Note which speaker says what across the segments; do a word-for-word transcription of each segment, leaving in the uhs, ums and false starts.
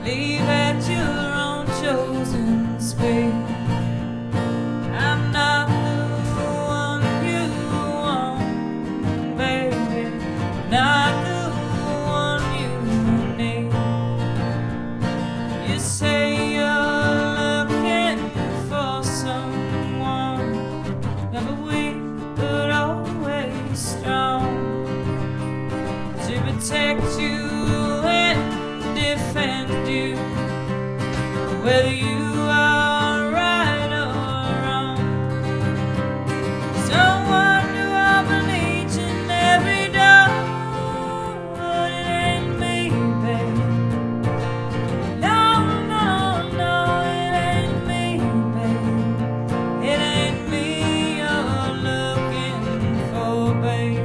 Speaker 1: leave at your own chosen speed. I'm not the one you want, baby, not the one you need. You say you're looking for someone, never weak but always strong, to protect you and defend you, whether you are right or wrong. Someone who I believe in every door, but it ain't me, babe. No, no, no, it ain't me, babe. It ain't me you're looking for, babe.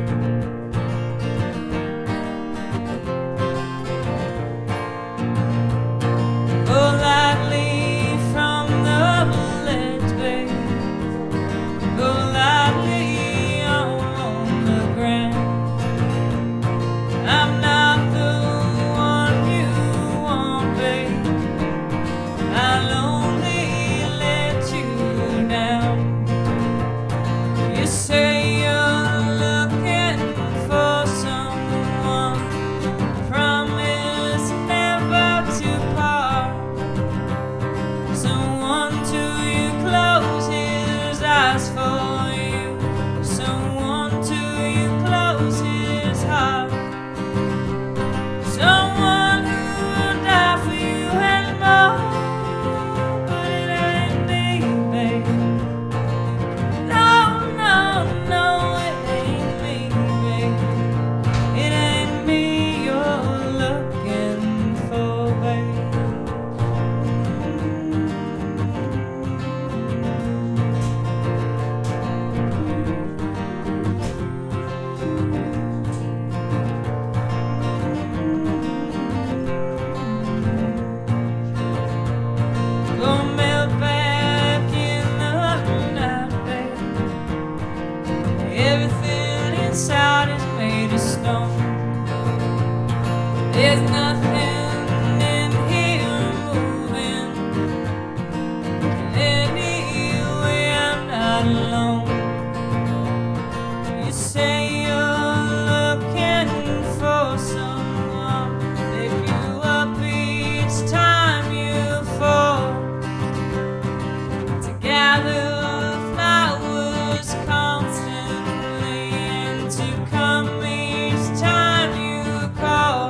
Speaker 1: Go lightly from the ledge, babe. Go lightly on the ground. I'm not the one you want, babe. I'll only let you down. You say you're looking for someone, promise never to part, someone till you close his eyes for you, someone till you close his heart, someone who will die for you and more, but it ain't me, babe. No, no, no, it ain't me, babe. It ain't me you're looking for, babe. Go melt back in the night, babe. Everything inside is made of stone. There's nothing in here moving. Anyway, I'm not alone. You say you're looking for someone, pick you up each time you fall, to gather flowers constantly and to come each time you call.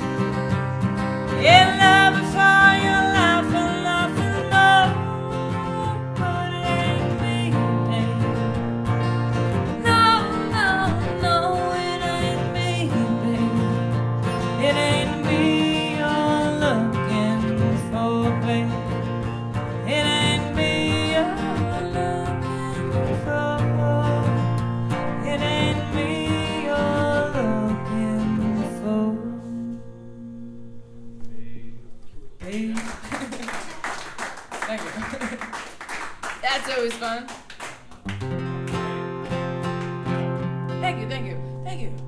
Speaker 1: Yeah, love before your life and nothing more, but it ain't me, babe. No, no, no, it ain't me, babe. It ain't me you're looking for, babe. It ain't me you're looking for. It ain't me you're looking for, babe. Thank you. That's always fun. Thank you, thank you, thank you.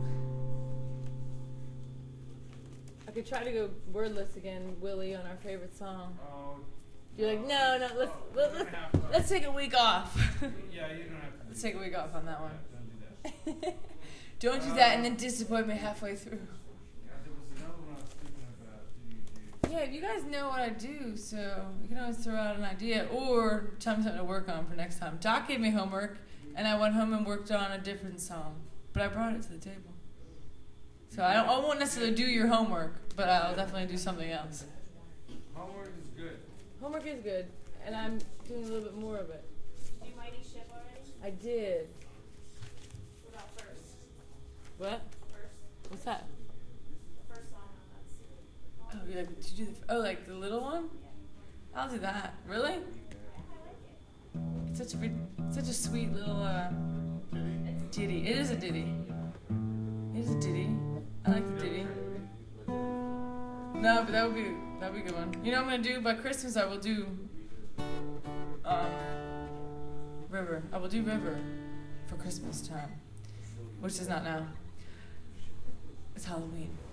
Speaker 1: I could try to go wordless again, Willie, on our favorite song.
Speaker 2: Oh,
Speaker 1: You're like, no, no, let's let, let's,
Speaker 2: have to.
Speaker 1: let's take a week off.
Speaker 2: yeah, you don't have to.
Speaker 1: Let's take a week off on that one.
Speaker 2: Don't do that.
Speaker 1: Don't do that and then disappoint me halfway through.
Speaker 2: Yeah, there was another one I was thinking about. Do you do?
Speaker 1: Yeah, you guys know what I do, so you can always throw out an idea or tell me something to work on for next time. Doc gave me homework, and I went home and worked on a different song, but I brought it to the table. So I, don't, I won't necessarily do your homework, but I'll definitely do something else.
Speaker 2: Homework is good.
Speaker 1: Homework is good, and I'm doing a little bit more of it.
Speaker 3: Did you Mighty Ship already?
Speaker 1: I did.
Speaker 3: What about first?
Speaker 1: What?
Speaker 3: First.
Speaker 1: What's that?
Speaker 3: The first song on that C D.
Speaker 1: Oh, you like did you do the oh like the little one? I'll do that. Really?
Speaker 3: I like it.
Speaker 1: It's such a re- such a sweet little uh, ditty. It is a ditty. It is a ditty. I like the ditty. No, but that would be that would be a good one. You know what I'm gonna do by Christmas? I will do um, River. I will do River for Christmas time, which is not now. It's Halloween.